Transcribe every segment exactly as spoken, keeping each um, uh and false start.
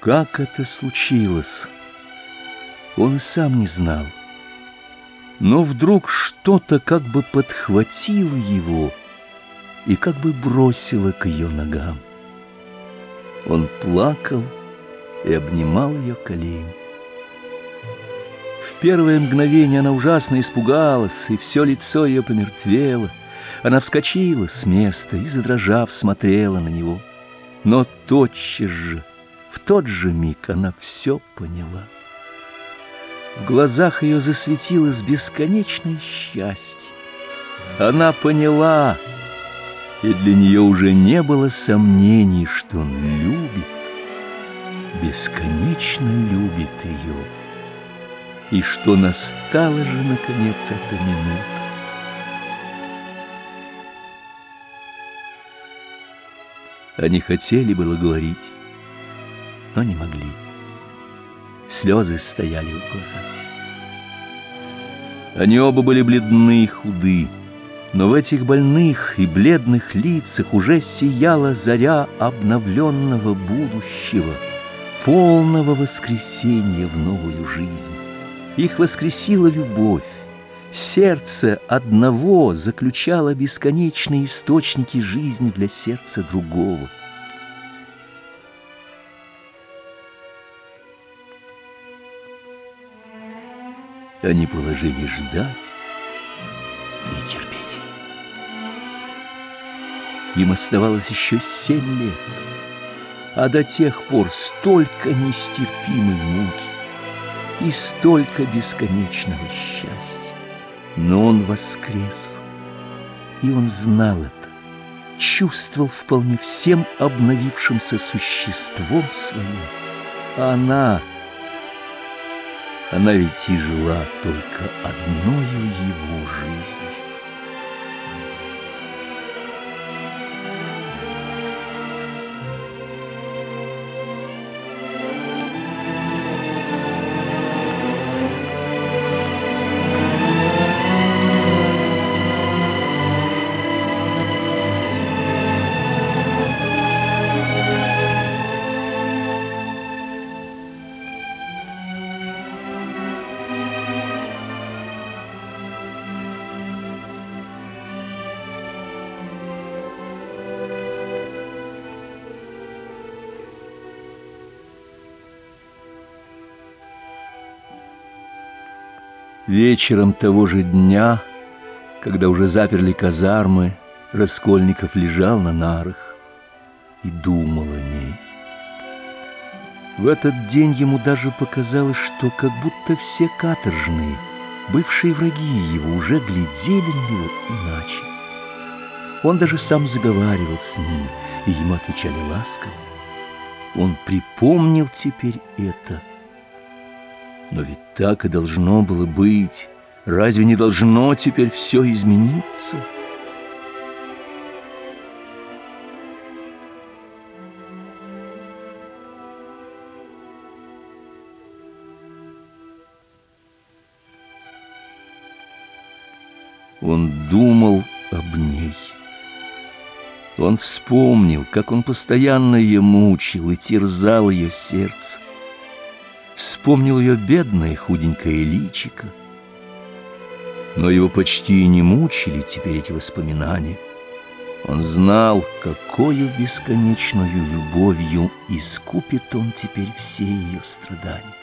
Как это случилось, он и сам не знал. Но вдруг что-то как бы подхватило его и как бы бросило к ее ногам. Он плакал и обнимал ее колени. В первое мгновение она ужасно испугалась, и все лицо ее помертвело. Она вскочила с места и, задрожав, смотрела на него. Но тотчас же, в тот же миг, она все поняла. В глазах ее засветилось бесконечное счастье. Она поняла, и для нее уже не было сомнений, что он любит, бесконечно любит ее, и что настала же, наконец, эта минута. Они хотели было говорить, но не могли. Слезы стояли в глазах. Они оба были бледны и худы, но в этих больных и бледных лицах уже сияла заря обновленного будущего, полного воскресения в новую жизнь. Их воскресила любовь. Сердце одного заключало бесконечные источники жизни для сердца другого. Они положили ждать и терпеть. Им оставалось еще семь лет, а до тех пор столько нестерпимой муки и столько бесконечного счастья. Но он воскрес, и он знал это, чувствовал вполне всем обновившимся существом своим. А она, она ведь и жила только одною его жизнью. Вечером того же дня, когда уже заперли казармы, Раскольников лежал на нарах и думал о ней. В этот день ему даже показалось, что как будто все каторжные, бывшие враги его, уже глядели на него иначе. Он даже сам заговаривал с ними, и ему отвечали ласково. Он припомнил теперь это. Но ведь так и должно было быть. Разве не должно теперь все измениться? Он думал об ней. Он вспомнил, как он постоянно ее мучил и терзал ее сердце. Вспомнил ее бедное худенькое личико. Но его почти и не мучили теперь эти воспоминания. Он знал, какою бесконечную любовью искупит он теперь все ее страдания.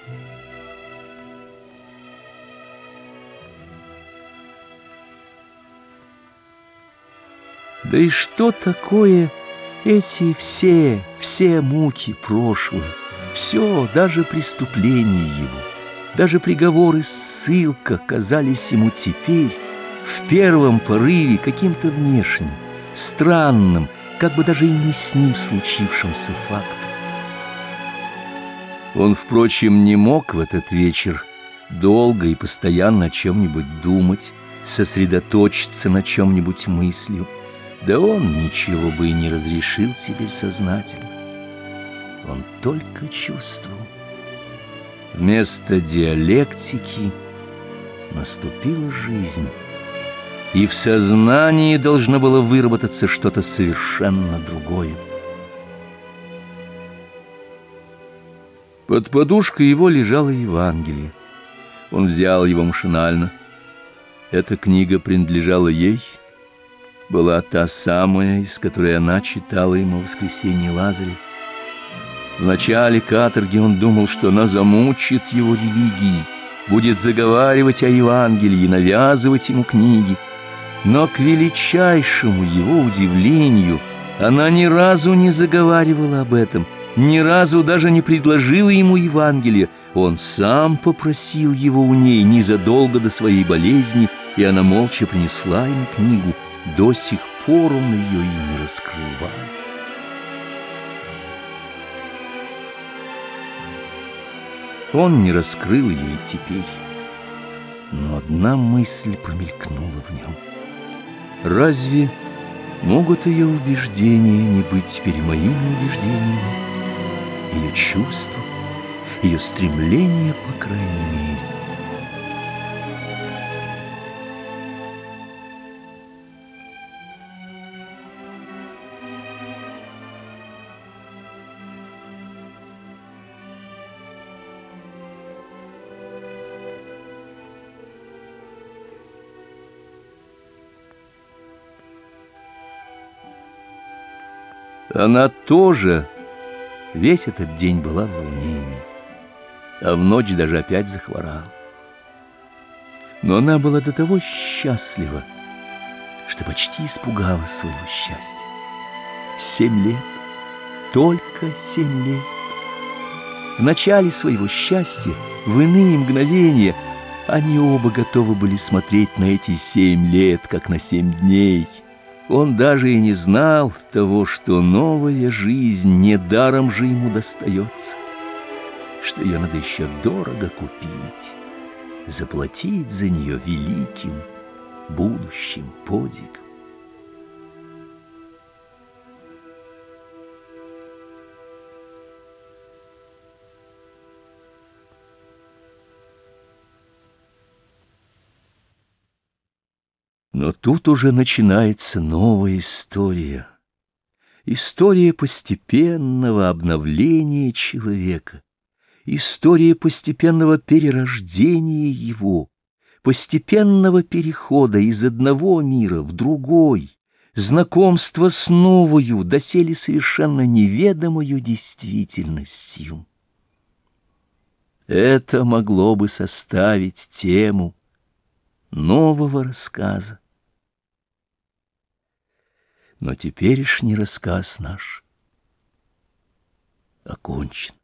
Да и что такое эти все, все муки прошлого? Все, даже преступления его, даже приговоры, ссылка казались ему теперь в первом порыве каким-то внешним, странным, как бы даже и не с ним случившимся фактом. Он, впрочем, не мог в этот вечер долго и постоянно о чем-нибудь думать, сосредоточиться на чем-нибудь мыслью, да он ничего бы и не разрешил теперь сознательно. Он только чувствовал. Вместо диалектики наступила жизнь, и в сознании должно было выработаться что-то совершенно другое. Под подушкой его лежало Евангелие. Он взял его машинально. Эта книга принадлежала ей, была та самая, из которой она читала ему в воскресенье Лазаря. В начале каторги он думал, что она замучит его религией, будет заговаривать о Евангелии, навязывать ему книги. Но к величайшему его удивлению она ни разу не заговаривала об этом, ни разу даже не предложила ему Евангелие. Он сам попросил его у ней незадолго до своей болезни, и она молча принесла ему книгу. До сих пор он ее и не раскрывал. Он не раскрыл ее и теперь, но одна мысль промелькнула в нем. Разве могут ее убеждения не быть теперь моими убеждениями? Ее чувства, ее стремления, по крайней мере. Она тоже весь этот день была в волнении, а в ночь даже опять захворала. Но она была до того счастлива, что почти испугалась своего счастья. Семь лет, только семь лет. В начале своего счастья, в иные мгновения, они оба готовы были смотреть на эти семь лет, как на семь дней. Он даже и не знал того, что новая жизнь недаром же ему достается, что ее надо еще дорого купить, заплатить за нее великим будущим подвигом. Но тут уже начинается новая история. История постепенного обновления человека. История постепенного перерождения его. Постепенного перехода из одного мира в другой. Знакомства с новою, доселе совершенно неведомою действительностью. Это могло бы составить тему нового рассказа. Но теперешний рассказ наш окончен.